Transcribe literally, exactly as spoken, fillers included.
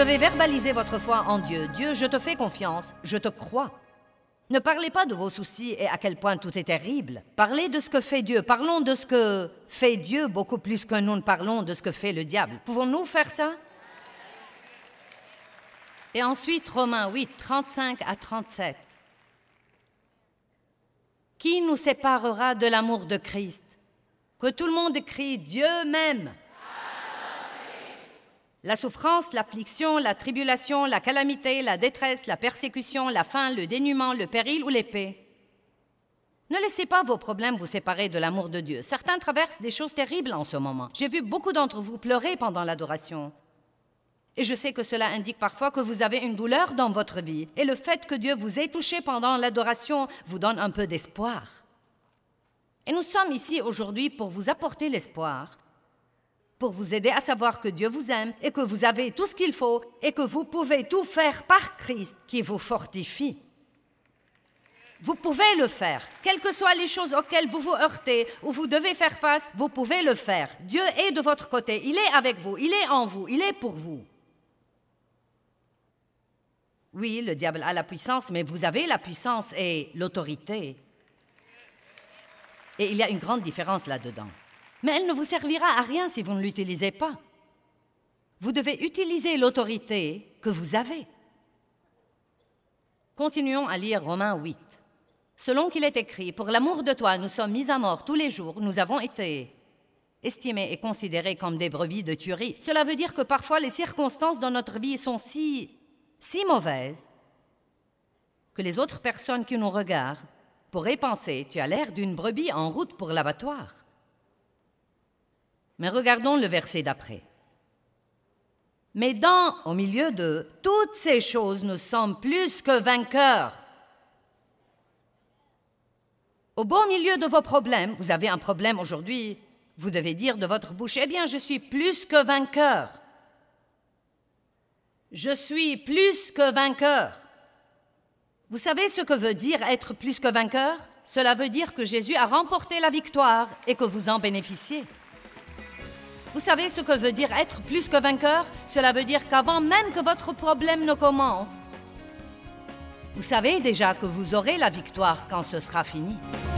devez verbaliser votre foi en Dieu. Dieu, je te fais confiance, je te crois. Ne parlez pas de vos soucis et à quel point tout est terrible. Parlez de ce que fait Dieu. Parlons de ce que fait Dieu beaucoup plus que nous ne parlons de ce que fait le diable. Pouvons-nous faire ça? Et ensuite, Romains huit, trente-cinq à trente-sept. Qui nous séparera de l'amour de Christ? Que tout le monde crie « Dieu m'aime ». La souffrance, l'affliction, la tribulation, la calamité, la détresse, la persécution, la faim, le dénuement, le péril ou l'épée. Ne laissez pas vos problèmes vous séparer de l'amour de Dieu. Certains traversent des choses terribles en ce moment. J'ai vu beaucoup d'entre vous pleurer pendant l'adoration. Et je sais que cela indique parfois que vous avez une douleur dans votre vie. Et le fait que Dieu vous ait touché pendant l'adoration vous donne un peu d'espoir. Et nous sommes ici aujourd'hui pour vous apporter l'espoir, pour vous aider à savoir que Dieu vous aime et que vous avez tout ce qu'il faut et que vous pouvez tout faire par Christ qui vous fortifie. Vous pouvez le faire. Quelles que soient les choses auxquelles vous vous heurtez ou vous devez faire face, vous pouvez le faire. Dieu est de votre côté. Il est avec vous. Il est en vous. Il est pour vous. Oui, le diable a la puissance, mais vous avez la puissance et l'autorité. Et il y a une grande différence là-dedans. Mais elle ne vous servira à rien si vous ne l'utilisez pas. Vous devez utiliser l'autorité que vous avez. Continuons à lire Romains huit. Selon qu'il est écrit, « Pour l'amour de toi, nous sommes mis à mort tous les jours, nous avons été estimés et considérés comme des brebis de tuerie. » Cela veut dire que parfois les circonstances dans notre vie sont si, si mauvaises que les autres personnes qui nous regardent pourraient penser « Tu as l'air d'une brebis en route pour l'abattoir. » Mais regardons le verset d'après. « Mais dans, au milieu de toutes ces choses, nous sommes plus que vainqueurs. » Au beau milieu de vos problèmes, vous avez un problème aujourd'hui, vous devez dire de votre bouche, « Eh bien, je suis plus que vainqueur. » Je suis plus que vainqueur. Vous savez ce que veut dire être plus que vainqueur? Cela veut dire que Jésus a remporté la victoire et que vous en bénéficiez. Vous savez ce que veut dire être plus que vainqueur? Cela veut dire qu'avant même que votre problème ne commence, vous savez déjà que vous aurez la victoire quand ce sera fini.